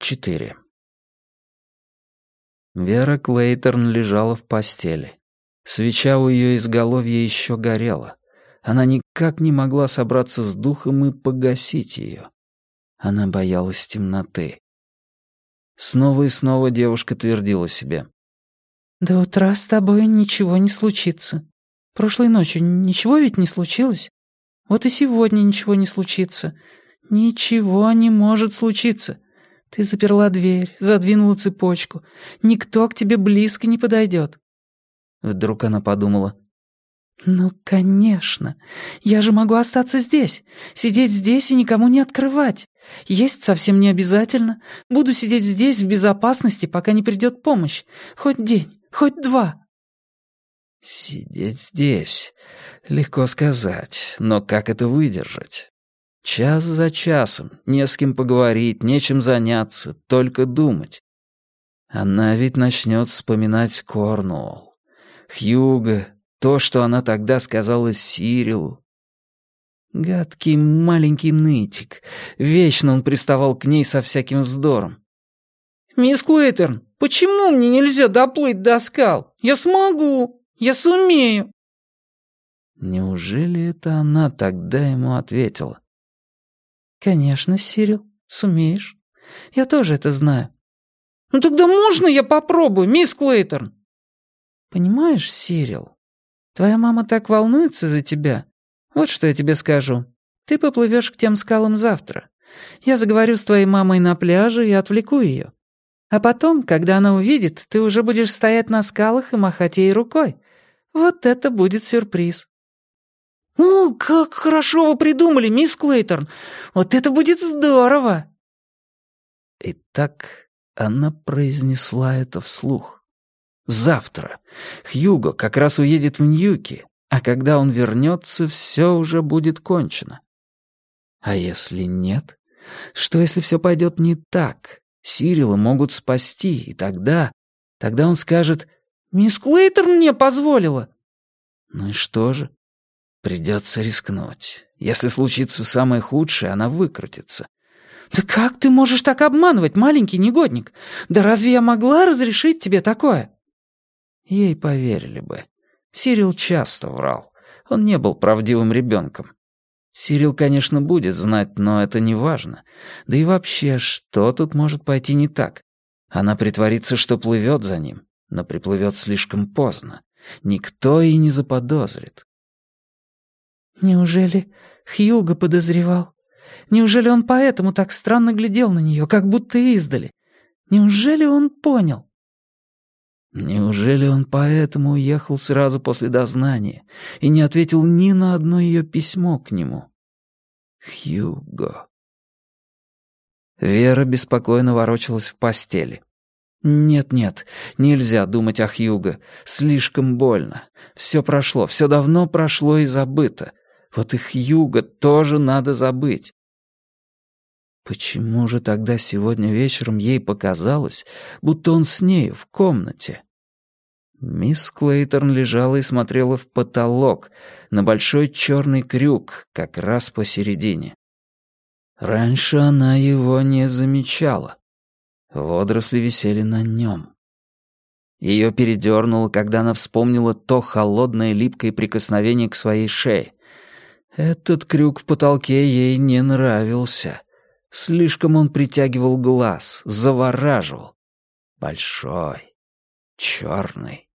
24. Вера Клейторн лежала в постели. Свеча у ее изголовья еще горела. Она никак не могла собраться с духом и погасить ее. Она боялась темноты. Снова и снова девушка твердила себе: «До утра с тобой ничего не случится. Прошлой ночью ничего ведь не случилось? Вот и сегодня ничего не случится. Ничего не может случиться. Ты заперла дверь, задвинула цепочку. Никто к тебе близко не подойдет». Вдруг она подумала: «Ну, конечно. Я же могу остаться здесь. Сидеть здесь и никому не открывать. Есть совсем не обязательно. Буду сидеть здесь в безопасности, пока не придет помощь. Хоть день, хоть два». Сидеть здесь. Легко сказать, но как это выдержать? Час за часом, не с кем поговорить, нечем заняться, только думать. Она ведь начнет вспоминать Корнуолл, Хьюго, то, что она тогда сказала Сирилу. Гадкий маленький нытик. Вечно он приставал к ней со всяким вздором. «Мисс Клейторн, почему мне нельзя доплыть до скал? Я смогу, я сумею». Неужели это она тогда ему ответила? «Конечно, Сирил, сумеешь. Я тоже это знаю». «Ну тогда можно я попробую, мисс Клейторн?» «Понимаешь, Сирил, твоя мама так волнуется за тебя. Вот что я тебе скажу. Ты поплывешь к тем скалам завтра. Я заговорю с твоей мамой на пляже и отвлеку ее. А потом, когда она увидит, ты уже будешь стоять на скалах и махать ей рукой. Вот это будет сюрприз». «О, как хорошо вы придумали, мисс Клейторн! Вот это будет здорово!» И так она произнесла это вслух. Завтра. Хьюго как раз уедет в Ньюки, а когда он вернется, все уже будет кончено. А если нет? Что, если все пойдет не так? Сирила могут спасти, и тогда он скажет: «Мисс Клейторн мне позволила». Ну и что же? Придется рискнуть. Если случится самое худшее, она выкрутится. «Да как ты можешь так обманывать, маленький негодник? Да разве я могла разрешить тебе такое?» Ей поверили бы. Сирил часто врал. Он не был правдивым ребенком. Сирил, конечно, будет знать, но это не важно. Да и вообще, что тут может пойти не так? Она притворится, что плывет за ним, но приплывет слишком поздно. Никто и не заподозрит. «Неужели Хьюго подозревал? Неужели он поэтому так странно глядел на нее, как будто издали? Неужели он понял?» Неужели он поэтому уехал сразу после дознания и не ответил ни на одно ее письмо к нему? Хьюго. Вера беспокойно ворочалась в постели. Нет, нельзя думать о Хьюго. Слишком больно. Все прошло, все давно прошло и забыто. Вот и Хьюго тоже надо забыть. Почему же тогда сегодня вечером ей показалось, будто он с нею в комнате? Мисс Клейторн лежала и смотрела в потолок, на большой черный крюк, как раз посередине. Раньше она его не замечала. Водоросли висели на нем. Ее передернуло, когда она вспомнила то холодное липкое прикосновение к своей шее. Этот крюк в потолке ей не нравился. Слишком он притягивал глаз, завораживал. Большой, черный.